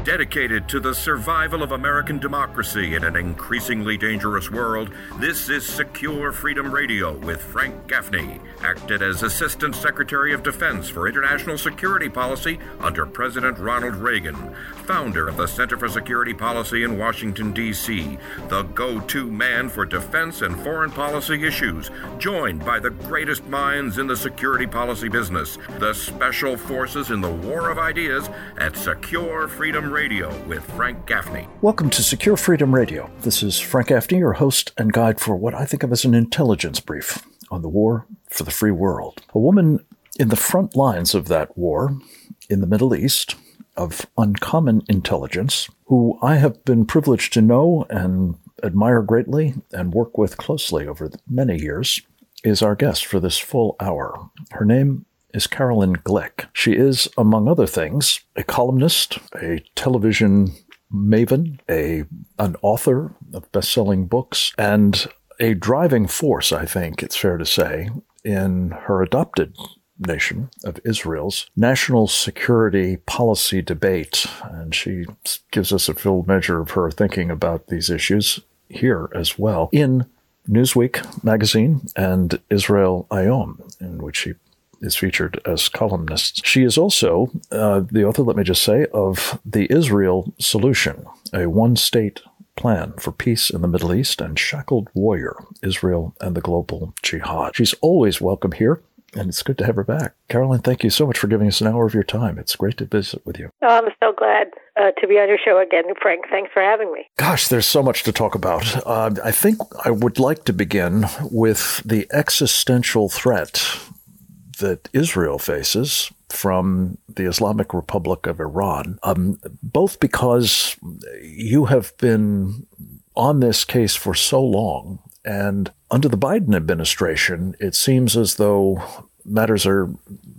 Dedicated to the survival of American democracy in an increasingly dangerous world, this is Secure Freedom Radio with Frank Gaffney, acted as Assistant Secretary of Defense for International Security Policy under President Ronald Reagan, founder of the Center for Security Policy in Washington, D.C., the go-to man for defense and foreign policy issues, joined by the greatest minds in the security policy business, the special forces in the war of ideas at Secure Freedom Radio with Frank Gaffney. Welcome to Secure Freedom Radio. This is Frank Gaffney, your host and guide for what I think of as an intelligence brief on the war for the free world. A woman in the front lines of that war in the Middle East of uncommon intelligence, who I have been privileged to know and admire greatly and work with closely over many years, is our guest for this full hour. Her name is Caroline Glick. She is, among other things, a columnist, a television maven, an author of best-selling books, and a driving force, I think it's fair to say, in her adopted nation of Israel's national security policy debate. And she gives us a full measure of her thinking about these issues here as well in Newsweek magazine and Israel Hayom, in which she is featured as columnist. She is also the author, let me just say, of The Israel Solution, a one-state plan for peace in the Middle East and Shackled Warrior, Israel and the Global Jihad. She's always welcome here, and it's good to have her back. Caroline, thank you so much for giving us an hour of your time. It's great to visit with you. Oh, I'm so glad to be on your show again, Frank. Thanks for having me. Gosh, there's so much to talk about. I think I would like to begin with the existential threat that Israel faces from the Islamic Republic of Iran, both because you have been on this case for so long, and under the Biden administration, it seems as though matters are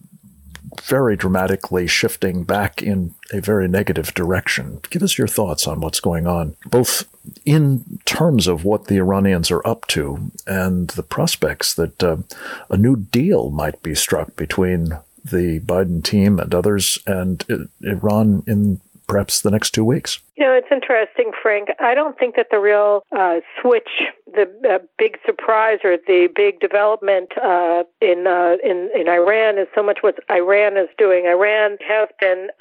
very dramatically shifting back in a very negative direction. Give us your thoughts on what's going on, both in terms of what the Iranians are up to and the prospects that a new deal might be struck between the Biden team and others and Iran in perhaps the next 2 weeks. You know, it's interesting, Frank. I don't think that the real switch, the big surprise or the big development in Iran is so much what Iran is doing. Iran has been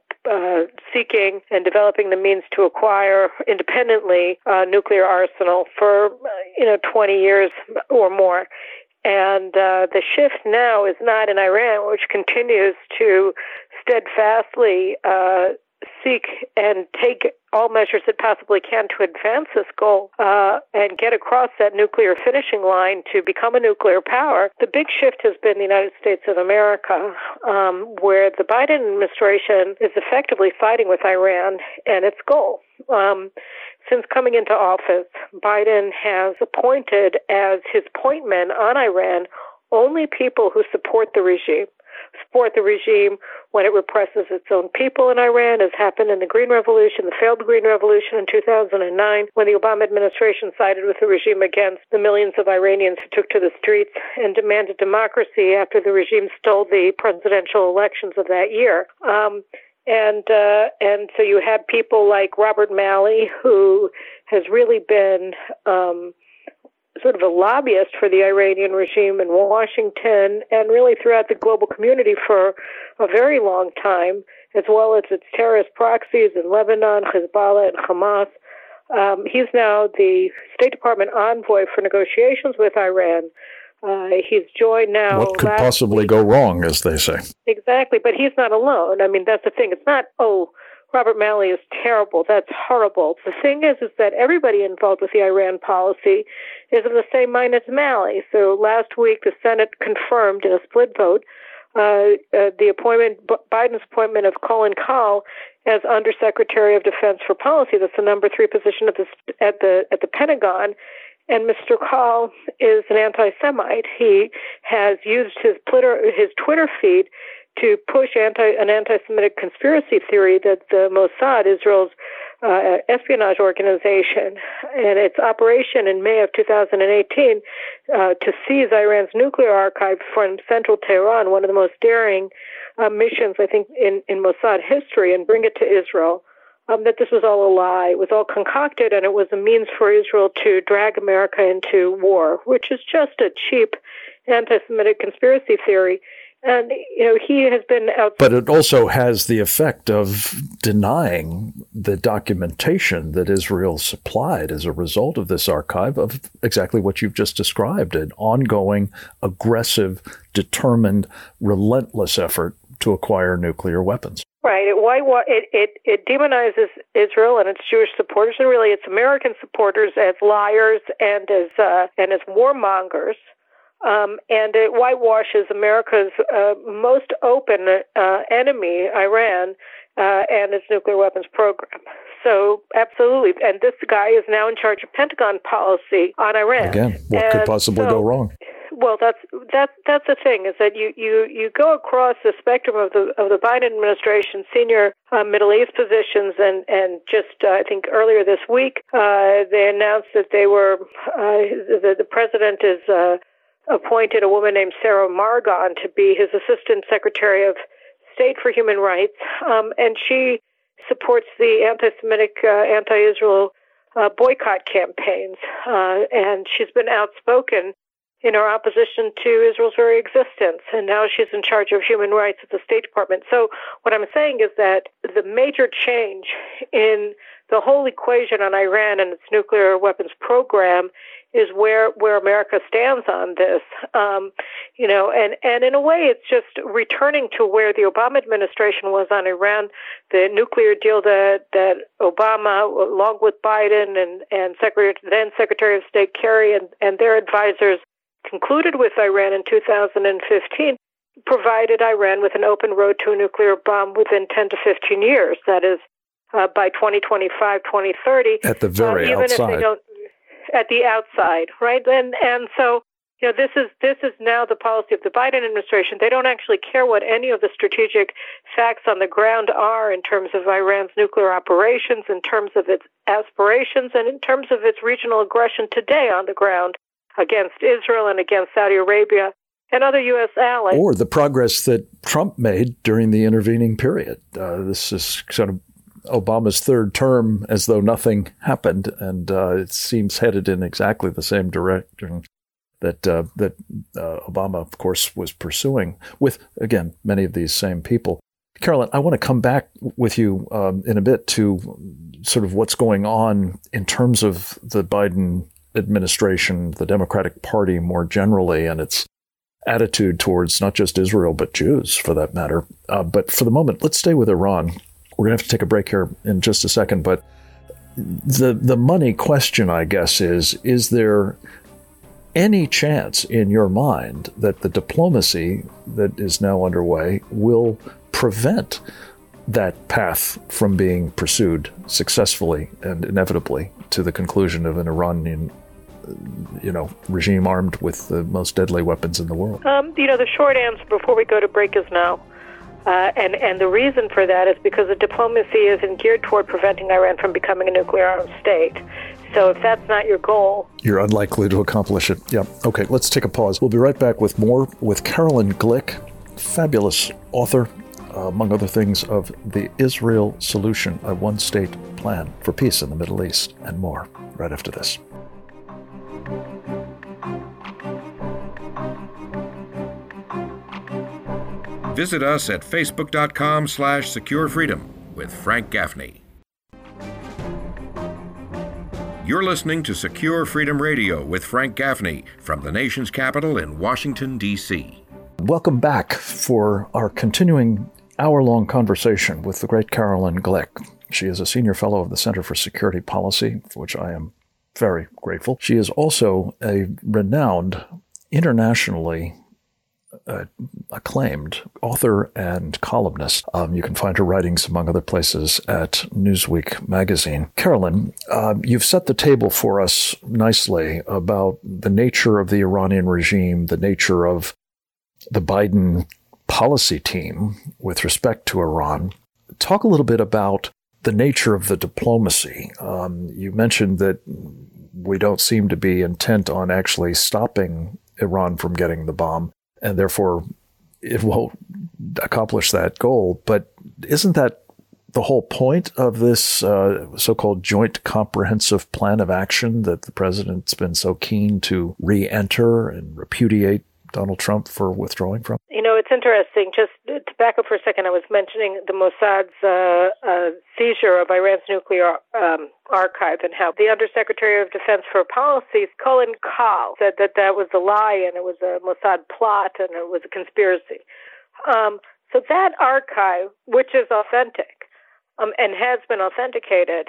seeking and developing the means to acquire independently a nuclear arsenal for 20 years or more. And the shift now is not in Iran, which continues to steadfastly seek and take all measures it possibly can to advance this goal and get across that nuclear finishing line to become a nuclear power. The big shift has been the United States of America, where the Biden administration is effectively fighting with Iran and its goal. Since coming into office, Biden has appointed as his point men on Iran only people who support the regime when it represses its own people in Iran, as happened in the Green Revolution, the failed Green Revolution in 2009, when the Obama administration sided with the regime against the millions of Iranians who took to the streets and demanded democracy after the regime stole the presidential elections of that year. And so you had people like Robert Malley, who has really been sort of a lobbyist for the Iranian regime in Washington and really throughout the global community for a very long time, as well as its terrorist proxies in Lebanon, Hezbollah, and Hamas. He's now the State Department envoy for negotiations with Iran. He's joined now. What could possibly go wrong, as they say? Exactly, but he's not alone. I mean, that's the thing. It's not, Robert Malley is terrible. That's horrible. The thing is that everybody involved with the Iran policy is of the same mind as Malley. So last week, the Senate confirmed in a split vote Biden's appointment of Colin Kahl as Undersecretary of Defense for Policy. That's the number 3 position at the Pentagon. And Mr. Kahl is an anti-Semite. He has used his Twitter feed to push an anti-Semitic conspiracy theory that the Mossad, Israel's espionage organization, and its operation in May of 2018 to seize Iran's nuclear archive from central Tehran, one of the most daring missions, I think, in Mossad history, and bring it to Israel. that this was all a lie. It was all concocted, and it was a means for Israel to drag America into war, which is just a cheap anti-Semitic conspiracy theory. And, he has been out. But it also has the effect of denying the documentation that Israel supplied as a result of this archive of exactly what you've just described, an ongoing, aggressive, determined, relentless effort to acquire nuclear weapons. Right. It demonizes Israel and its Jewish supporters, and really its American supporters, as liars and as warmongers. And it whitewashes America's most open enemy, Iran, and its nuclear weapons program. So, absolutely. And this guy is now in charge of Pentagon policy on Iran. Again, what could possibly go wrong? Well, that's the thing, is that you go across the spectrum of the Biden administration, senior Middle East positions, and just I think earlier this week they announced that they were the president is appointed a woman named Sarah Margon to be his assistant secretary of state for human rights, and she supports the anti-Semitic, anti-Israel boycott campaigns, and she's been outspoken in her opposition to Israel's very existence, and now she's in charge of human rights at the State Department. So what I'm saying is that the major change in the whole equation on Iran and its nuclear weapons program is where America stands on this, and in a way it's just returning to where the Obama administration was on Iran, the nuclear deal that Obama, along with Biden and then Secretary of State Kerry and their advisors concluded with Iran in 2015, provided Iran with an open road to a nuclear bomb within 10 to 15 years. That is, by 2025, 2030. At the very even outside. If they don't, at the outside, right? And so, this is now the policy of the Biden administration. They don't actually care what any of the strategic facts on the ground are in terms of Iran's nuclear operations, in terms of its aspirations, and in terms of its regional aggression today on the ground against Israel and against Saudi Arabia and other U.S. allies. Or the progress that Trump made during the intervening period. This is sort of Obama's third term as though nothing happened, and it seems headed in exactly the same direction that Obama, of course, was pursuing with, again, many of these same people. Carolyn, I want to come back with you in a bit to sort of what's going on in terms of the Biden administration, the Democratic Party more generally, and its attitude towards not just Israel, but Jews, for that matter. But for the moment, let's stay with Iran. We're going to have to take a break here in just a second, but the money question, I guess, is there any chance in your mind that the diplomacy that is now underway will prevent that path from being pursued successfully and inevitably to the conclusion of an Iranian regime armed with the most deadly weapons in the world? The short answer before we go to break is no. And the reason for that is because the diplomacy isn't geared toward preventing Iran from becoming a nuclear-armed state. So if that's not your goal, you're unlikely to accomplish it. Yeah. Okay, let's take a pause. We'll be right back with more with Caroline Glick, fabulous author, among other things, of The Israel Solution, a one-state plan for peace in the Middle East, and more right after this. Visit us at facebook.com/securefreedom with Frank Gaffney. You're listening to Secure Freedom Radio with Frank Gaffney from the nation's capital in Washington, D.C. Welcome back for our continuing hour-long conversation with the great Caroline Glick. She is a senior fellow of the Center for Security Policy, for which I am very grateful. She is also a renowned, internationally acclaimed author and columnist. You can find her writings, among other places, at Newsweek magazine. Caroline, you've set the table for us nicely about the nature of the Iranian regime, the nature of the Biden policy team with respect to Iran. Talk a little bit about the nature of the diplomacy. You mentioned that we don't seem to be intent on actually stopping Iran from getting the bomb, and therefore it won't accomplish that goal. But isn't that the whole point of this so-called Joint Comprehensive Plan of Action that the president's been so keen to re-enter and repudiate Donald Trump for withdrawing from? It's interesting. Just to back up for a second, I was mentioning the Mossad's seizure of Iran's nuclear archive and how the Undersecretary of Defense for Policy, Colin Kahl, said that was a lie and it was a Mossad plot and it was a conspiracy. So that archive, which is authentic and has been authenticated,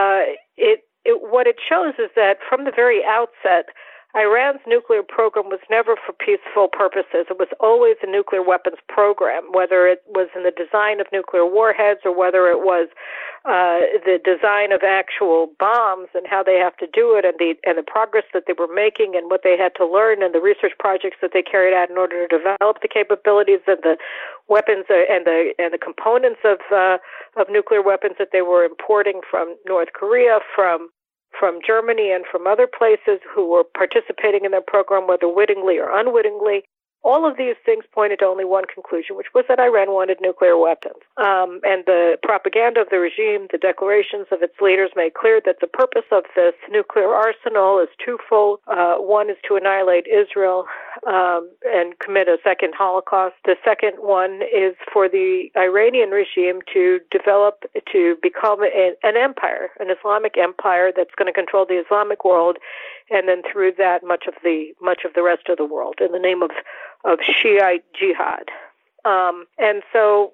what it shows is that from the very outset, Iran's nuclear program was never for peaceful purposes. It was always a nuclear weapons program, whether it was in the design of nuclear warheads or whether it was the design of actual bombs and how they have to do it and the progress that they were making and what they had to learn and the research projects that they carried out in order to develop the capabilities and the weapons and the components of nuclear weapons that they were importing from North Korea, from Germany and from other places who were participating in their program, whether wittingly or unwittingly. All of these things pointed to only one conclusion, which was that Iran wanted nuclear weapons. And the propaganda of the regime, the declarations of its leaders made clear that the purpose of this nuclear arsenal is twofold. One is to annihilate Israel and commit a second Holocaust. The second one is for the Iranian regime to become an empire, an Islamic empire that's going to control the Islamic world, and then through that much of the rest of the world in the name of Shiite jihad. And so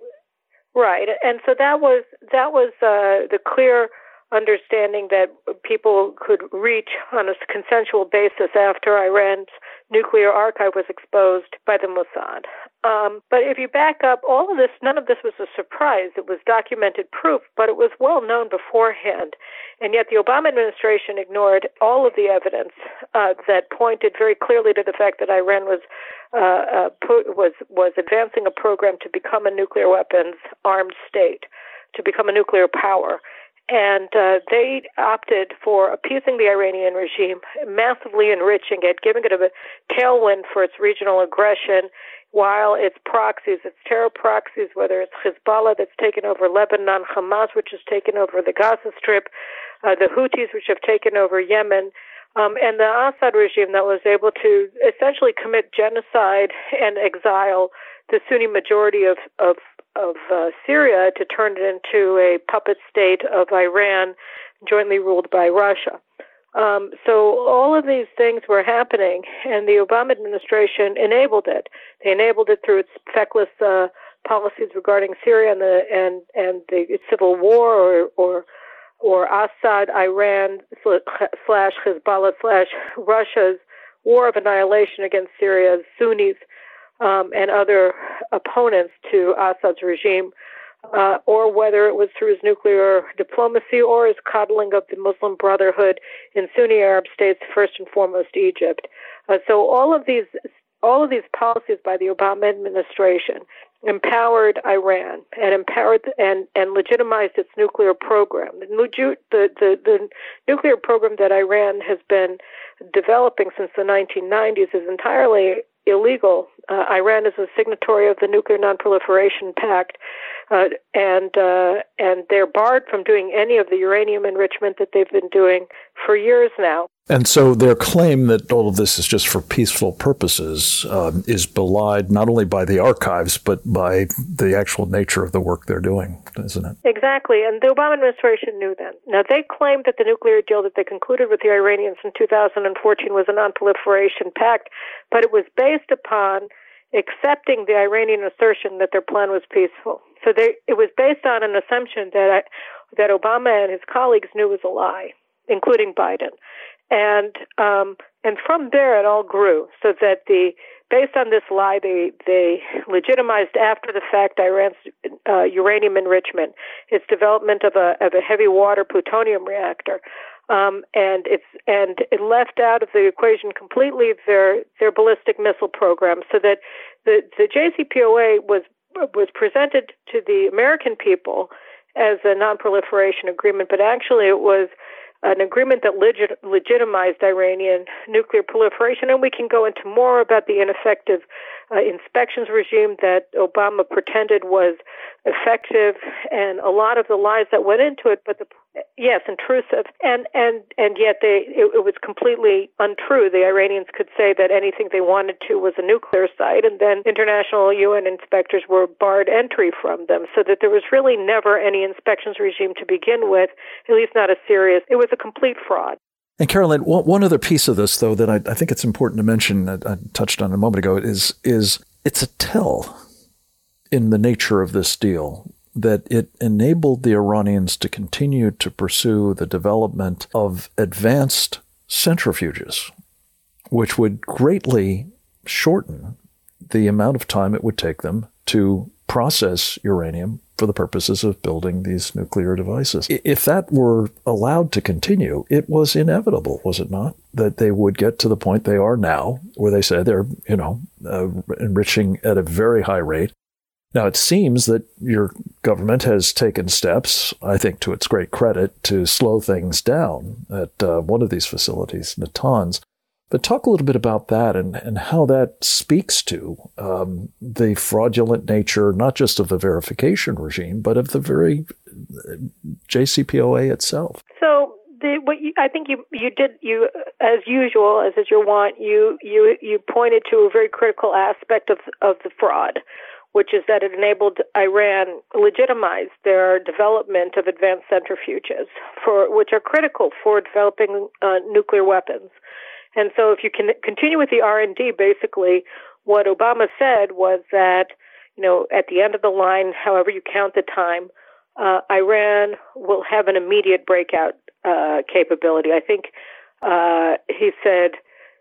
that was the clear understanding that people could reach on a consensual basis after Iran's nuclear archive was exposed by the Mossad. But if you back up, all of this, none of this was a surprise. It was documented proof, but it was well known beforehand. And yet the Obama administration ignored all of the evidence that pointed very clearly to the fact that Iran was advancing a program to become a nuclear weapons armed state, to become a nuclear power. And they opted for appeasing the Iranian regime, massively enriching it, giving it a tailwind for its regional aggression, while its proxies, its terror proxies, whether it's Hezbollah that's taken over Lebanon, Hamas, which has taken over the Gaza Strip, the Houthis, which have taken over Yemen, and the Assad regime that was able to essentially commit genocide and exile the Sunni majority of Syria to turn it into a puppet state of Iran, jointly ruled by Russia. So all of these things were happening, and the Obama administration enabled it. They enabled it through its feckless policies regarding Syria and the civil war, or Assad, Iran / Hezbollah / Russia's war of annihilation against Syria's Sunnis and other opponents to Assad's regime, or whether it was through his nuclear diplomacy or his coddling of the Muslim Brotherhood in Sunni Arab states, first and foremost Egypt. So all of these policies by the Obama administration empowered Iran and legitimized its nuclear program. The nuclear program that Iran has been developing since the 1990s is entirely illegal. Iran is a signatory of the Nuclear Non-Proliferation Pact, and they're barred from doing any of the uranium enrichment that they've been doing for years now. And so their claim that all of this is just for peaceful purposes is belied not only by the archives, but by the actual nature of the work they're doing, isn't it? Exactly. And the Obama administration knew that. Now, they claimed that the nuclear deal that they concluded with the Iranians in 2014 was a non-proliferation pact, but it was based upon accepting the Iranian assertion that their plan was peaceful. So it was based on an assumption that Obama and his colleagues knew was a lie, including Biden. And from there it all grew, so that based on this lie, they legitimized after the fact Iran's uranium enrichment, its development of a heavy water plutonium reactor, and it left out of the equation completely their ballistic missile program, so that the JCPOA was presented to the American people as a non-proliferation agreement, but actually it was an agreement that legitimized Iranian nuclear proliferation, and we can go into more about the ineffective inspections regime that Obama pretended was effective, and a lot of the lies that went into it, but intrusive, and yet it was completely untrue. The Iranians could say that anything they wanted to was a nuclear site, and then international UN inspectors were barred entry from them, so that there was really never any inspections regime to begin with, at least not a serious. It was a complete fraud. And Carolyn, one other piece of this, though, that I think it's important to mention, I touched on a moment ago, is it's a tell in the nature of this deal that it enabled the Iranians to continue to pursue the development of advanced centrifuges, which would greatly shorten the amount of time it would take them to process uranium for the purposes of building these nuclear devices. If that were allowed to continue, it was inevitable, was it not, that they would get to the point they are now, where they say they're, enriching at a very high rate. Now, it seems that your government has taken steps, I think to its great credit, to slow things down at one of these facilities, Natanz. But talk a little bit about that and how that speaks to the fraudulent nature, not just of the verification regime, but of the very JCPOA itself. So I think you did, as usual, as is your wont, you pointed to a very critical aspect of the fraud, which is that it enabled Iran legitimize their development of advanced centrifuges, which are critical for developing nuclear weapons. And so if you can continue with the R&D, basically what Obama said was that, at the end of the line, however you count the time, Iran will have an immediate breakout capability. I think he said,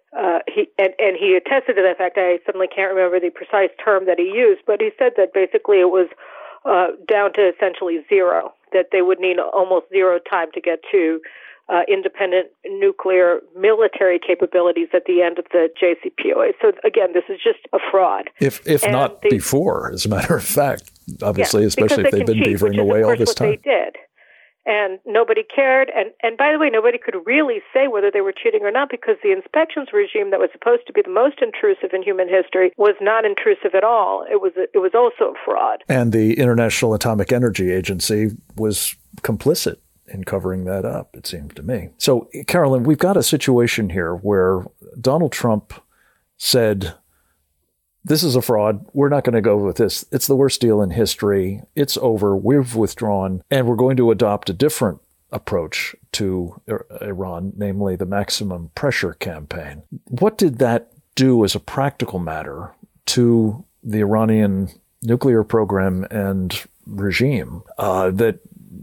he attested to that fact. I suddenly can't remember the precise term that he used, but he said that basically it was down to essentially zero, that they would need almost zero time to get to independent nuclear military capabilities at the end of the JCPOA. So again, this is just a fraud. If not before, as a matter of fact, obviously, especially if they've been beavering away all this time. They did. And nobody cared. And by the way, nobody could really say whether they were cheating or not, because the inspections regime that was supposed to be the most intrusive in human history was not intrusive at all. It was also a fraud. And the International Atomic Energy Agency was complicit in covering that up, it seems to me. So, Carolyn, we've got a situation here where Donald Trump said, this is a fraud. We're not going to go with this. It's the worst deal in history. It's over. We've withdrawn, and we're going to adopt a different approach to Iran, namely the maximum pressure campaign. What did that do as a practical matter to the Iranian nuclear program and regime that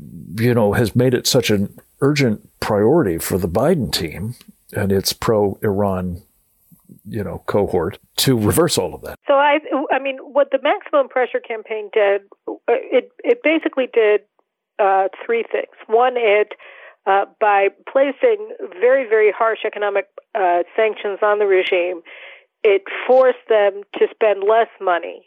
has made it such an urgent priority for the Biden team and its pro-Iran, cohort to reverse all of that? So I mean, what the maximum pressure campaign did, it basically did three things. One, it by placing very, very harsh economic sanctions on the regime, it forced them to spend less money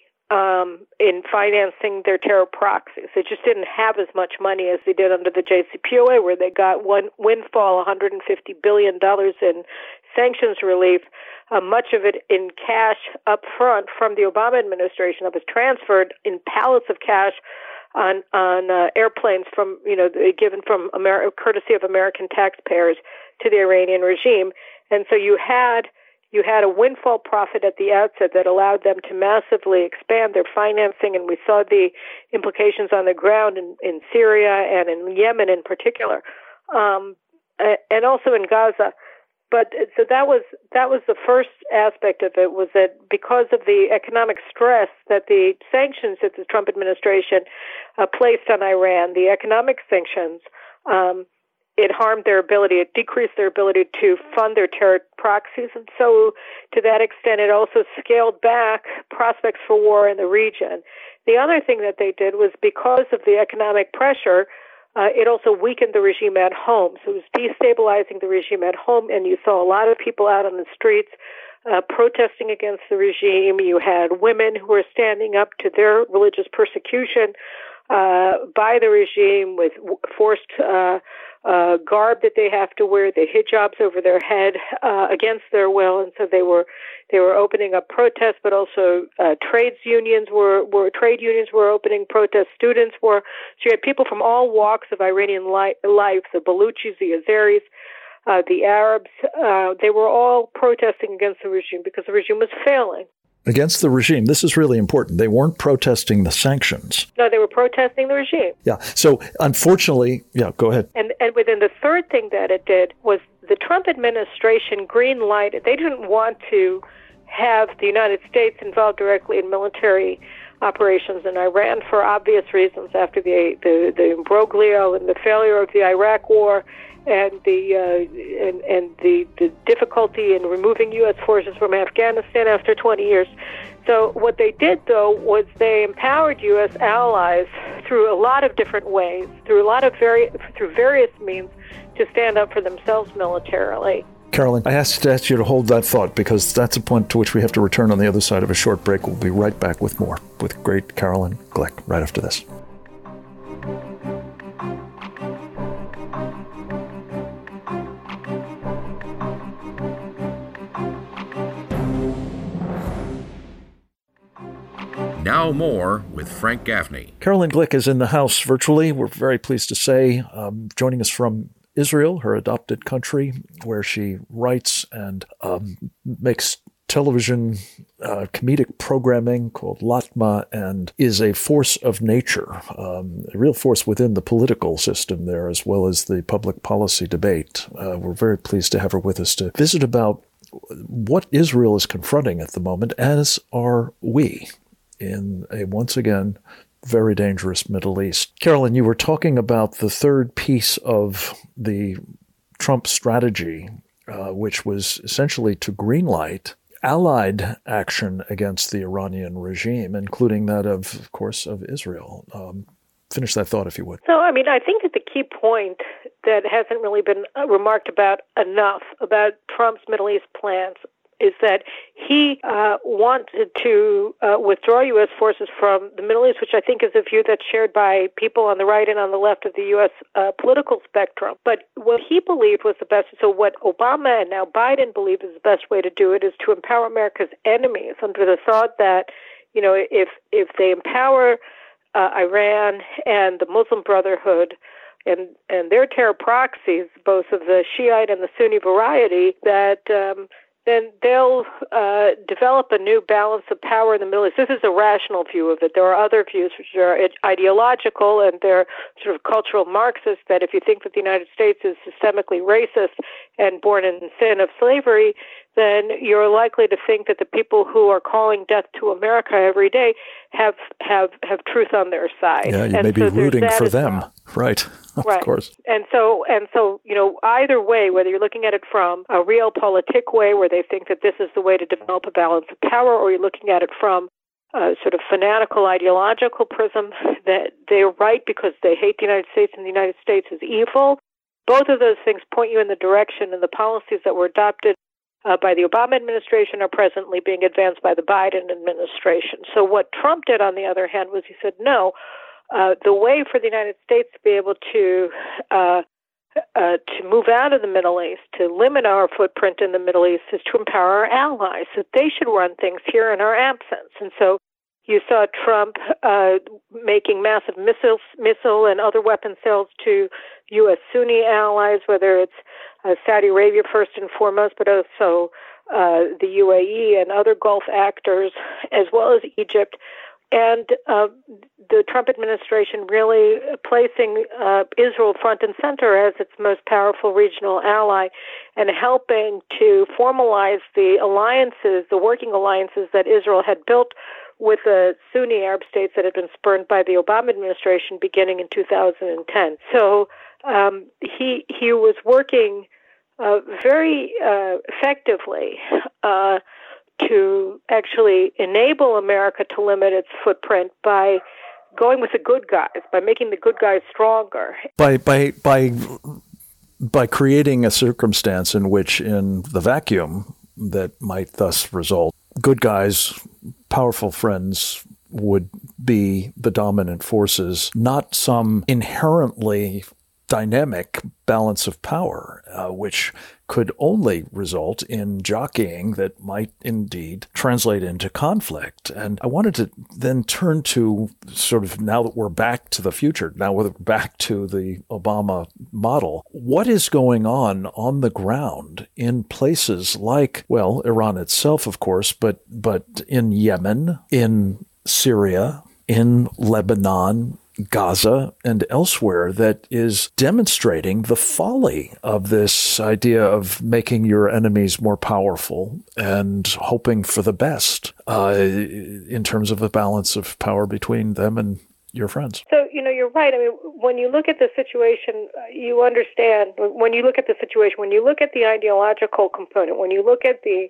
in financing their terror proxies. They just didn't have as much money as they did under the JCPOA, where they got one windfall, $150 billion in sanctions relief, much of it in cash up front from the Obama administration that was transferred in pallets of cash on airplanes from, given from courtesy of American taxpayers to the Iranian regime. And so you had a windfall profit at the outset that allowed them to massively expand their financing, and we saw the implications on the ground in Syria and in Yemen in particular, and also in Gaza. But so that was the first aspect of it, was that because of the economic stress that the sanctions that the Trump administration placed on Iran, the economic sanctions, it harmed their ability, it decreased their ability to fund their terror proxies. And so to that extent, it also scaled back prospects for war in the region. The other thing that they did was, because of the economic pressure, it also weakened the regime at home. So it was destabilizing the regime at home, and you saw a lot of people out on the streets protesting against the regime. You had women who were standing up to their religious persecution by the regime with forced garb that they have to wear, the hijabs over their head against their will, and so they were opening up protests, but also trade unions were opening protests. Students were. So you had people from all walks of Iranian life: the Baluchis, the Azeris, the Arabs. They were all protesting against the regime because the regime was failing. Against the regime. This is really important. They weren't protesting the sanctions. No, they were protesting the regime. Yeah. So unfortunately, go ahead. And within the third thing that it did was the Trump administration green lighted. They didn't want to have the United States involved directly in military operations in Iran for obvious reasons after the imbroglio and the failure of the Iraq War and the difficulty in removing U.S. forces from Afghanistan after 20 years. So what they did, though, was they empowered U.S. allies through a lot of different ways, through various means, to stand up for themselves militarily. Carolyn, I have to ask you to hold that thought because that's a point to which we have to return on the other side of a short break. We'll be right back with more with great Carolyn Glick right after this. Now more with Frank Gaffney. Carolyn Glick is in the house virtually. We're very pleased to say, joining us from Israel, her adopted country, where she writes and makes television comedic programming called Latma and is a force of nature, a real force within the political system there as well as the public policy debate. We're very pleased to have her with us to visit about what Israel is confronting at the moment, as are we, in a, once again, very dangerous Middle East. Carolyn, you were talking about the third piece of the Trump strategy, which was essentially to greenlight allied action against the Iranian regime, including that of course, of Israel. Finish that thought, if you would. So, I mean, I think that the key point that hasn't really been remarked about enough about Trump's Middle East plans is that he wanted to withdraw U.S. forces from the Middle East, which I think is a view that's shared by people on the right and on the left of the U.S. Political spectrum. But what he believed was the best, so what Obama and now Biden believe is the best way to do it is to empower America's enemies under the thought that, you know, if they empower Iran and the Muslim Brotherhood and their terror proxies, both of the Shiite and the Sunni variety, that then they'll develop a new balance of power in the Middle East. This is a rational view of it. There are other views which are ideological, and they're sort of cultural Marxists, that if you think that the United States is systemically racist and born in sin of slavery, then you're likely to think that the people who are calling death to America every day have truth on their side. Yeah, you may be rooting for them. Well. Right. Of course. And so, you know, either way, whether you're looking at it from a realpolitik way where they think that this is the way to develop a balance of power, or you're looking at it from a sort of fanatical ideological prism that they're right because they hate the United States and the United States is evil, both of those things point you in the direction, and the policies that were adopted by the Obama administration are presently being advanced by the Biden administration. So what Trump did, on the other hand, was he said, no, the way for the United States to be able to move out of the Middle East, to limit our footprint in the Middle East, is to empower our allies, that they should run things here in our absence. And so you saw Trump making massive missile and other weapon sales to U.S. Sunni allies, whether it's Saudi Arabia first and foremost, but also the UAE and other Gulf actors, as well as Egypt. And the Trump administration really placing Israel front and center as its most powerful regional ally and helping to formalize the alliances, the working alliances that Israel had built with the Sunni Arab states that had been spurned by the Obama administration beginning in 2010. So he was working very effectively to actually enable America to limit its footprint by going with the good guys, by making the good guys stronger. By creating a circumstance in which, in the vacuum that might thus result, good guys, powerful friends would be the dominant forces, not some inherently dynamic balance of power, which could only result in jockeying that might indeed translate into conflict. And I wanted to then turn to sort of, now that we're back to the future, now we're back to the Obama model, what is going on the ground in places like, well, Iran itself, of course, but in Yemen, in Syria, in Lebanon, Gaza, and elsewhere, that is demonstrating the folly of this idea of making your enemies more powerful and hoping for the best in terms of the balance of power between them and your friends. So, you're right. I mean, when you look at the situation, you understand. When you look at the situation, when you look at the ideological component, when you look at the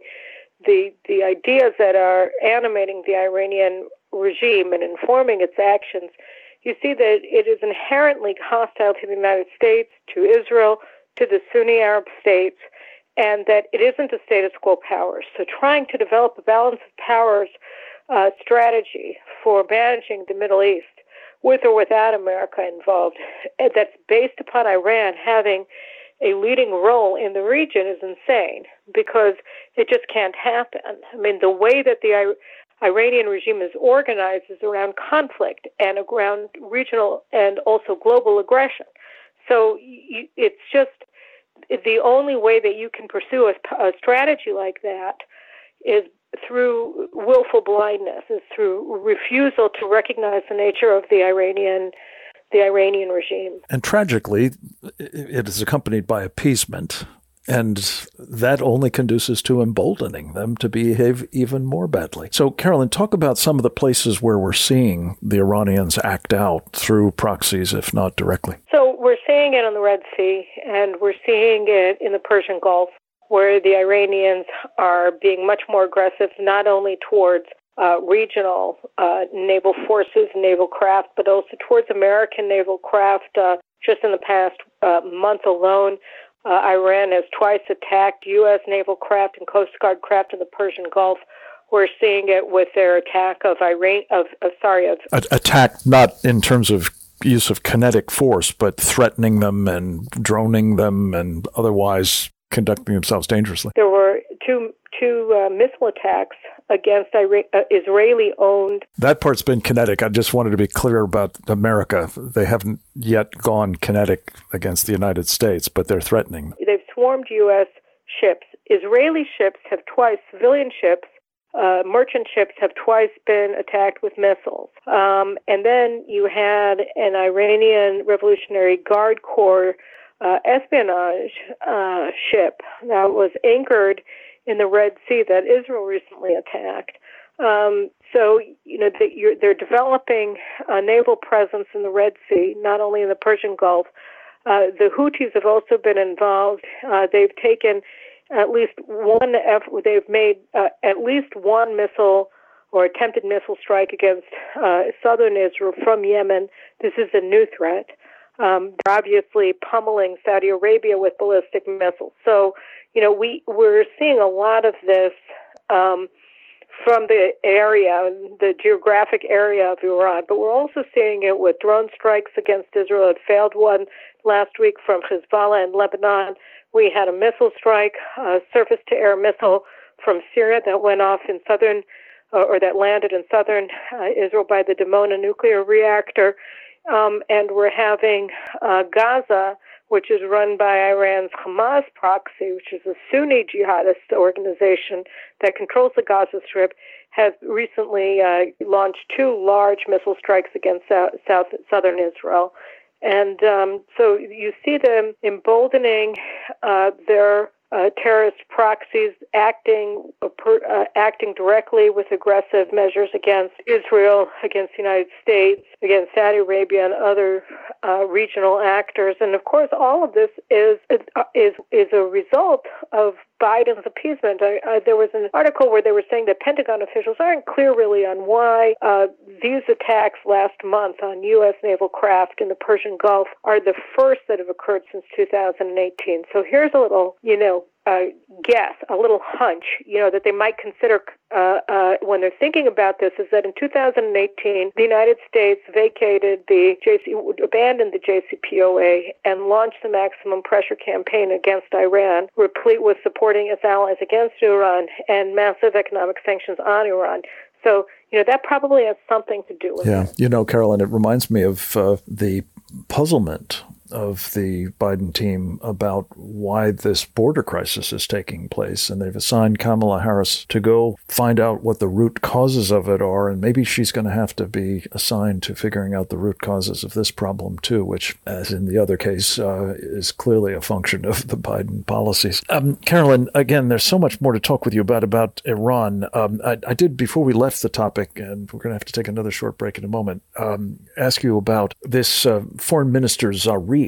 ideas that are animating the Iranian regime and informing its actions, you see that it is inherently hostile to the United States, to Israel, to the Sunni Arab states, and that it isn't a status quo power. So trying to develop a balance of powers strategy for managing the Middle East, with or without America involved, that's based upon Iran having a leading role in the region, is insane, because it just can't happen. I mean, the way that the Iranian regime is organized is around conflict and around regional and also global aggression. So it's just the only way that you can pursue a strategy like that is through willful blindness, is through refusal to recognize the nature of the Iranian regime. And tragically, it is accompanied by appeasement. And that only conduces to emboldening them to behave even more badly. So, Carolyn, talk about some of the places where we're seeing the Iranians act out through proxies, if not directly. So we're seeing it on the Red Sea, and we're seeing it in the Persian Gulf, where the Iranians are being much more aggressive, not only towards regional naval forces, naval craft, but also towards American naval craft. Just in the past month alone, Iran has twice attacked U.S. naval craft and Coast Guard craft in the Persian Gulf. We're seeing it with their attack of attack, not in terms of use of kinetic force, but threatening them and droning them and otherwise conducting themselves dangerously. There were two missile attacks against Israeli-owned. That part's been kinetic. I just wanted to be clear about America. They haven't yet gone kinetic against the United States, but they're threatening. They've swarmed U.S. ships. Israeli ships have twice, civilian ships, merchant ships have twice been attacked with missiles. And then you had an Iranian Revolutionary Guard Corps espionage ship that was anchored in the Red Sea that Israel recently attacked. So, they're developing a naval presence in the Red Sea, not only in the Persian Gulf. The Houthis have also been involved. They've taken at least one they've made at least one missile or attempted missile strike against southern Israel from Yemen. This is a new threat. They're obviously pummeling Saudi Arabia with ballistic missiles. So, we're seeing a lot of this from the area, the geographic area of Iran, but we're also seeing it with drone strikes against Israel. It failed one last week from Hezbollah in Lebanon. We had a missile strike, a surface-to-air missile from Syria that went off in that landed in southern Israel by the Dimona nuclear reactor. And we're having Gaza, which is run by Iran's Hamas proxy, which is a Sunni jihadist organization that controls the Gaza Strip, has recently launched two large missile strikes against southern Israel. And so you see them emboldening their terrorist proxies acting directly with aggressive measures against Israel, against the United States, against Saudi Arabia and other regional actors. And of course, all of this is a result of Biden's appeasement. There was an article where they were saying that Pentagon officials aren't clear really on why these attacks last month on U.S. naval craft in the Persian Gulf are the first that have occurred since 2018. So here's a little, guess, a little hunch, that they might consider when they're thinking about this is that in 2018, the United States abandoned the JCPOA and launched the maximum pressure campaign against Iran, replete with supporting its allies against Iran and massive economic sanctions on Iran. So, that probably has something to do with it. Yeah. Carolyn, it reminds me of the puzzlement of the Biden team about why this border crisis is taking place. And they've assigned Kamala Harris to go find out what the root causes of it are. And maybe she's going to have to be assigned to figuring out the root causes of this problem, too, which, as in the other case, is clearly a function of the Biden policies. Carolyn, again, there's so much more to talk with you about Iran. I did, before we left the topic, and we're going to have to take another short break in a moment, ask you about this Foreign Minister Zarif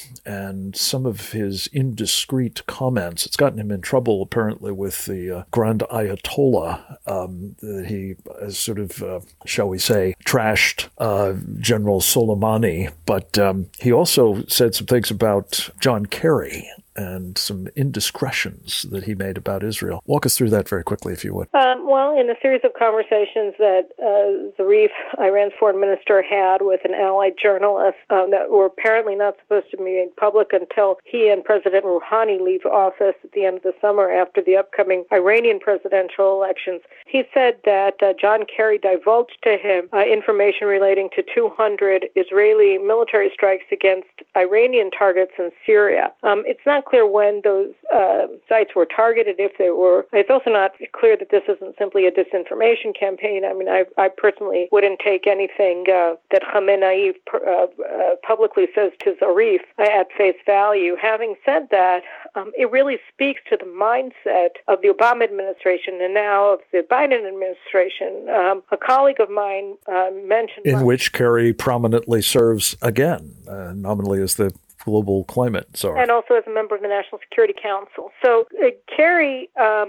and some of his indiscreet comments. It's gotten him in trouble, apparently, with the Grand Ayatollah, that he has sort of, shall we say, trashed General Soleimani. But he also said some things about John Kerry and some indiscretions that he made about Israel. Walk us through that very quickly, if you would. Well, in a series of conversations that Zarif, Iran's foreign minister, had with an allied journalist that were apparently not supposed to be made public until he and President Rouhani leave office at the end of the summer after the upcoming Iranian presidential elections, he said that John Kerry divulged to him information relating to 200 Israeli military strikes against Iranian targets in Syria. It's not clear when those sites were targeted, if they were. It's also not clear that this isn't simply a disinformation campaign. I mean, I personally wouldn't take anything that Khamenei publicly says to Zarif at face value. Having said that, it really speaks to the mindset of the Obama administration and now of the Biden administration. A colleague of mine mentioned... In which Kerry prominently serves again, nominally as the global climate czar. And also as a member of the National Security Council. So Kerry,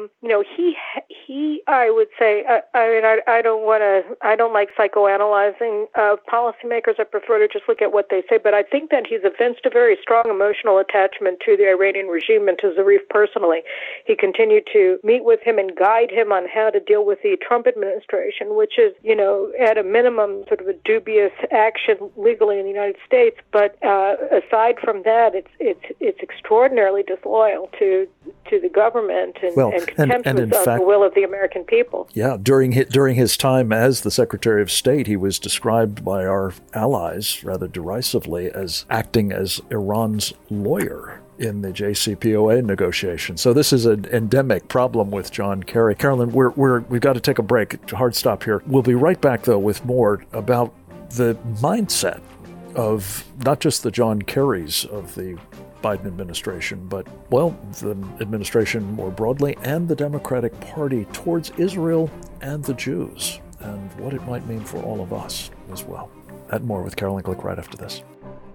he, I would say, I don't like psychoanalyzing policymakers. I prefer to just look at what they say. But I think that he's evinced a very strong emotional attachment to the Iranian regime and to Zarif personally. He continued to meet with him and guide him on how to deal with the Trump administration, which is, at a minimum, sort of a dubious action legally in the United States. But aside from that, it's extraordinarily disloyal to the government and contemptuous of the will of the American people. Yeah, during his time as the Secretary of State, he was described by our allies rather derisively as acting as Iran's lawyer in the JCPOA negotiation. So this is an endemic problem with John Kerry. Carolyn, we've got to take a break. Hard stop here. We'll be right back, though, with more about the mindset of not just the John Kerrys of the Biden administration, but, the administration more broadly and the Democratic Party towards Israel and the Jews, and what it might mean for all of us as well. That more with Carolyn Glick right after this.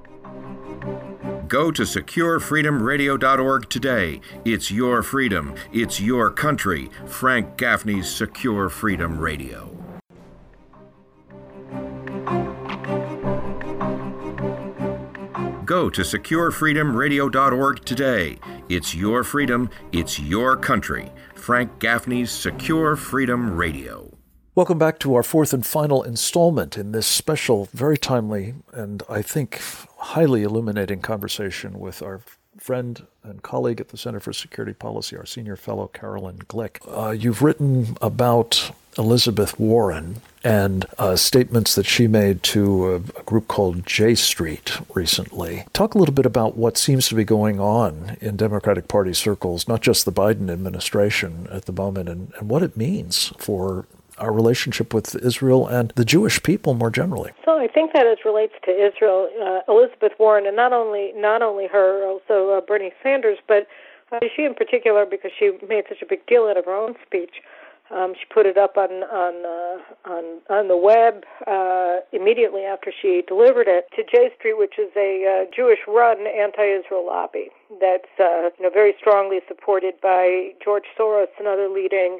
Go to SecureFreedomRadio.org today. It's your freedom. It's your country. Frank Gaffney's Secure Freedom Radio. Go to SecureFreedomRadio.org today. It's your freedom. It's your country. Frank Gaffney's Secure Freedom Radio. Welcome back to our fourth and final installment in this special, very timely, and I think highly illuminating conversation with our friend and colleague at the Center for Security Policy, our senior fellow, Carolyn Glick. You've written about Elizabeth Warren and statements that she made to a group called J Street recently. Talk a little bit about what seems to be going on in Democratic Party circles, not just the Biden administration at the moment, and what it means for our relationship with Israel and the Jewish people more generally. So I think that as relates to Israel, Elizabeth Warren, and not only her, also Bernie Sanders, but she in particular, because she made such a big deal out of her own speech. She put it up on the web immediately after she delivered it to J Street, which is a Jewish-run anti-Israel lobby. that's very strongly supported by George Soros and other leading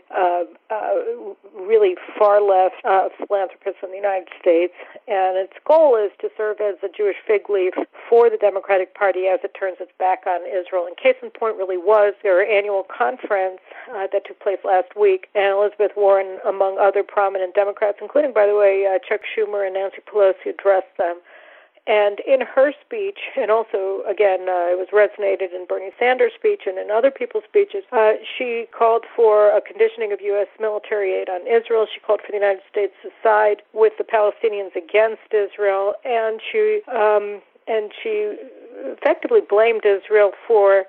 really far-left philanthropists in the United States. And its goal is to serve as a Jewish fig leaf for the Democratic Party as it turns its back on Israel. And case in point really was their annual conference that took place last week, and Elizabeth Warren, among other prominent Democrats, including, by the way, Chuck Schumer and Nancy Pelosi, addressed them. And in her speech, and also, again, it was resonated in Bernie Sanders' speech and in other people's speeches, she called for a conditioning of U.S. military aid on Israel. She called for the United States to side with the Palestinians against Israel, and she effectively blamed Israel for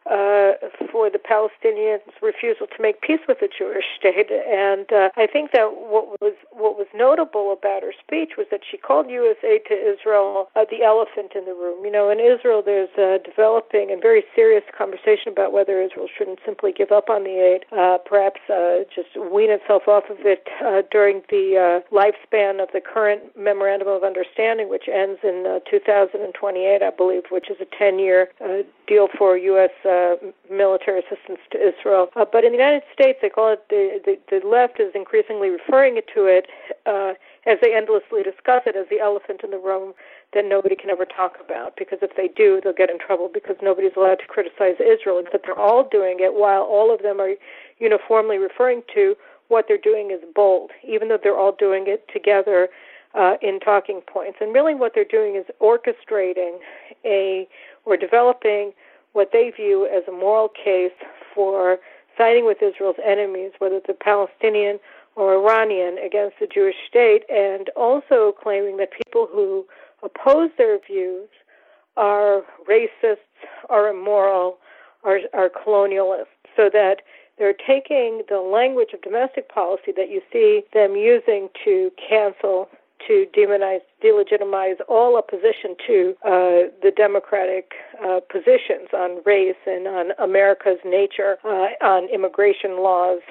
the Palestinians' refusal to make peace with the Jewish state. And I think that what was notable about her speech was that she called U.S. aid to Israel the elephant in the room. In Israel there's a developing and very serious conversation about whether Israel shouldn't simply give up on the aid, perhaps just wean itself off of it during the lifespan of the current Memorandum of Understanding, which ends in 2028, I believe, which is a 10-year deal for U.S. Military assistance to Israel. But in the United States, they call it, the left is increasingly referring to it as they endlessly discuss it as the elephant in the room that nobody can ever talk about, because if they do, they'll get in trouble because nobody's allowed to criticize Israel. But they're all doing it while all of them are uniformly referring to what they're doing is bold, even though they're all doing it together in talking points. And really what they're doing is orchestrating or developing what they view as a moral case for siding with Israel's enemies, whether they're Palestinian or Iranian, against the Jewish state, and also claiming that people who oppose their views are racists, are immoral, are colonialists, so that they're taking the language of domestic policy that you see them using to cancel, to demonize, delegitimize all opposition to the democratic positions on race and on America's nature, on immigration laws,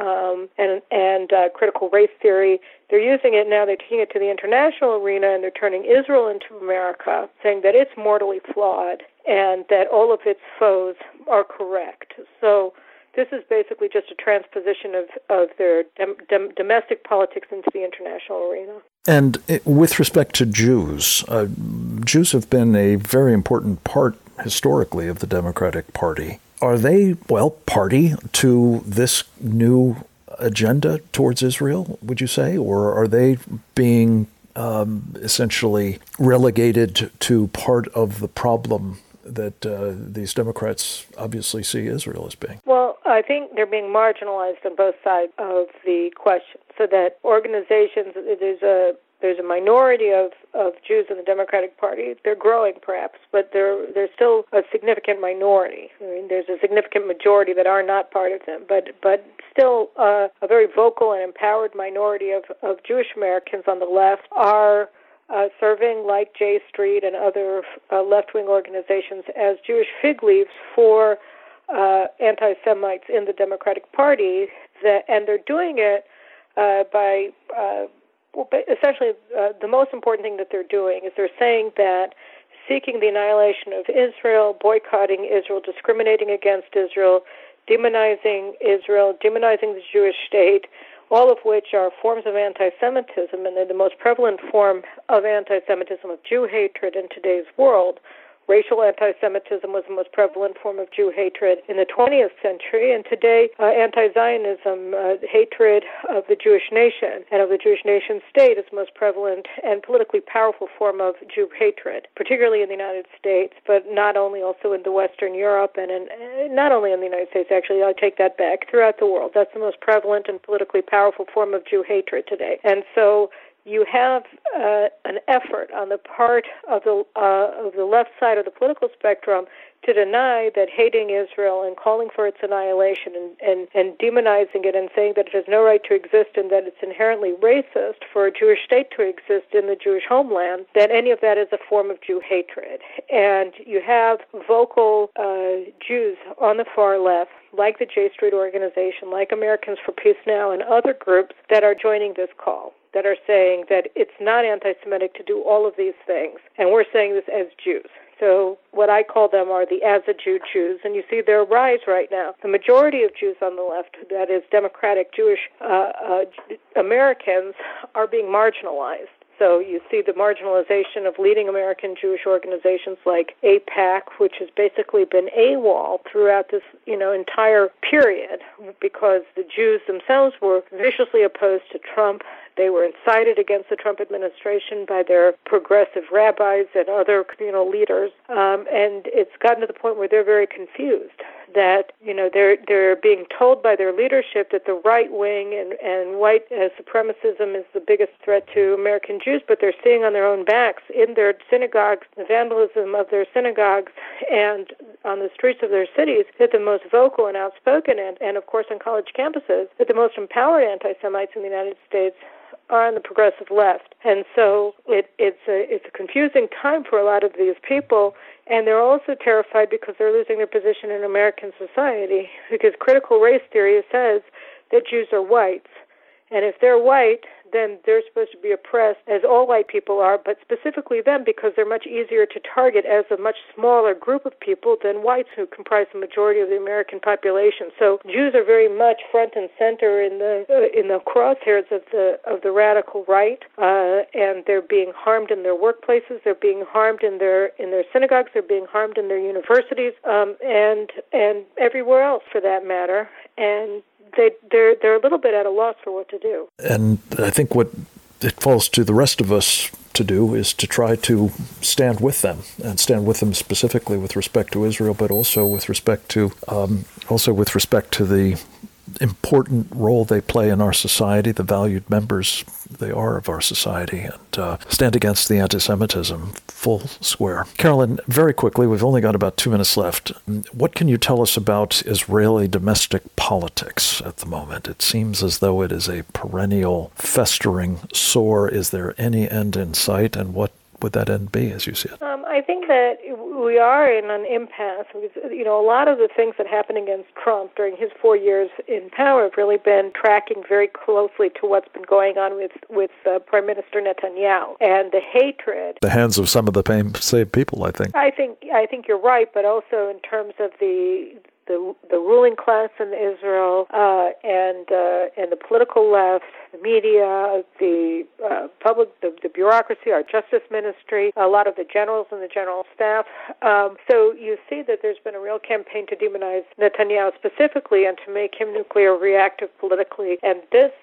and critical race theory. They're using it now, they're taking it to the international arena, and they're turning Israel into America, saying that it's mortally flawed and that all of its foes are correct. So this is basically just a transposition of their domestic politics into the international arena. And with respect to Jews, Jews have been a very important part historically of the Democratic Party. Are they, party to this new agenda towards Israel, would you say? Or are they being essentially relegated to part of the problem that these Democrats obviously see Israel as being? Well, I think they're being marginalized on both sides of the question, so that organizations, there's a minority of Jews in the Democratic Party. They're growing, perhaps, but there's still a significant minority. I mean, there's a significant majority that are not part of them, but still a very vocal and empowered minority of Jewish Americans on the left are serving, like J Street and other left-wing organizations, as Jewish fig leaves for anti-Semites in the Democratic Party, and they're doing it by essentially the most important thing that they're doing is they're saying that seeking the annihilation of Israel, boycotting Israel, discriminating against Israel, demonizing the Jewish state, all of which are forms of anti-Semitism, and they're the most prevalent form of anti-Semitism, of Jew hatred in today's world. Racial anti-Semitism was the most prevalent form of Jew hatred in the 20th century, and today anti-Zionism, hatred of the Jewish nation and of the Jewish nation state, is the most prevalent and politically powerful form of Jew hatred, particularly in the United States, but not only, also in the Western Europe, and not only in the United States, actually, I take that back, throughout the world. That's the most prevalent and politically powerful form of Jew hatred today. And so you have an effort on the part of the left side of the political spectrum to deny that hating Israel and calling for its annihilation and demonizing it and saying that it has no right to exist and that it's inherently racist for a Jewish state to exist in the Jewish homeland, that any of that is a form of Jew hatred. And you have vocal Jews on the far left, like the J Street organization, like Americans for Peace Now, and other groups that are joining this call, that are saying that it's not anti-Semitic to do all of these things. And we're saying this as Jews, So what I call them are the as-a-Jew Jews, and you see their rise right now. The majority of Jews on the left, that is Democratic Jewish Americans, are being marginalized. So you see the marginalization of leading American Jewish organizations like AIPAC, which has basically been AWOL throughout this, entire period, because the Jews themselves were viciously opposed to Trump. They were incited against the Trump administration by their progressive rabbis and other communal leaders, and it's gotten to the point where they're very confused. That they're being told by their leadership that the right wing and white supremacism is the biggest threat to American Jews, but they're seeing on their own backs in their synagogues, the vandalism of their synagogues, and on the streets of their cities, that the most vocal and outspoken, and of course on college campuses, that the most empowered anti-Semites in the United States are on the progressive left. And so it's a confusing time for a lot of these people, and they're also terrified because they're losing their position in American society, because critical race theory says that Jews are whites. And if they're white, then they're supposed to be oppressed, as all white people are, but specifically them because they're much easier to target as a much smaller group of people than whites, who comprise the majority of the American population. So Jews are very much front and center in the crosshairs of the radical right, and they're being harmed in their workplaces, they're being harmed in their synagogues, they're being harmed in their universities, and everywhere else for that matter. And they're a little bit at a loss for what to do. And I think what it falls to the rest of us to do is to try to stand with them, and stand with them specifically with respect to Israel, but also with respect to the important role they play in our society, the valued members they are of our society, and stand against the anti-Semitism full square. Carolyn, very quickly, we've only got about 2 minutes left. What can you tell us about Israeli domestic politics at the moment? It seems as though it is a perennial, festering sore. Is there any end in sight, and what would that end be as you see it? I think that we are in an impasse. A lot of the things that happened against Trump during his 4 years in power have really been tracking very closely to what's been going on with Prime Minister Netanyahu, and the hatred. The hands of some of the same people, I think. I think you're right, but also in terms of the ruling class in Israel, and the political left, the media, the public, the bureaucracy, our justice ministry, a lot of the generals and the general staff. So you see that there's been a real campaign to demonize Netanyahu specifically and to make him nuclear reactive politically. And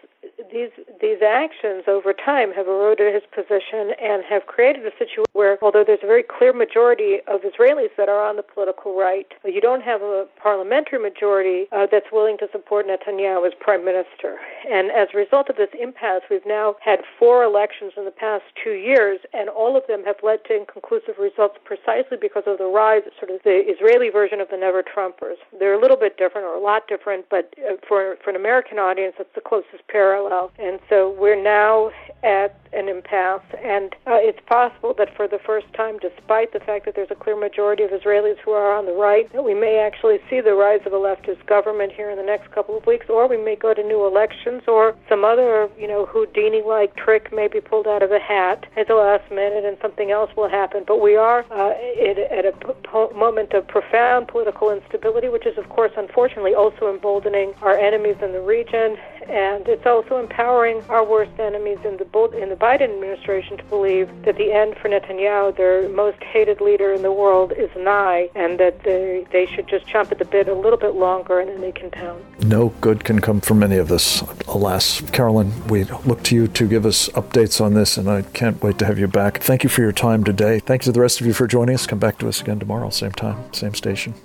these actions over time have eroded his position and have created a situation where, although there's a very clear majority of Israelis that are on the political right, you don't have a parliamentary majority that's willing to support Netanyahu as prime minister. And as a result of this impasse, we've now had 4 elections in the past 2 years, and all of them have led to inconclusive results precisely because of the rise of sort of the Israeli version of the never-Trumpers. They're a little bit different, or a lot different, but for an American audience, that's the closest parallel. And so we're now at an impasse, and it's possible that for the first time, despite the fact that there's a clear majority of Israelis who are on the right, that we may actually see the rise of a leftist government here in the next couple of weeks, or we may go to new elections, or some other, Houdini-like trick may be pulled out of a hat at the last minute and something else will happen. But we are at a moment of profound political instability, which is, of course, unfortunately also emboldening our enemies in the region, and it's also empowering our worst enemies in the Biden administration to believe that the end for Netanyahu, their most hated leader in the world, is nigh, and that they should just chomp at the bit a little bit longer and then they can pound. No good can come from any of this, alas. Carolyn, we look to you to give us updates on this, and I can't wait to have you back. Thank you for your time today. Thanks to the rest of you for joining us. Come back to us again tomorrow, same time, same station.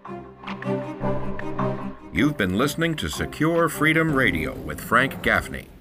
You've been listening to Secure Freedom Radio with Frank Gaffney.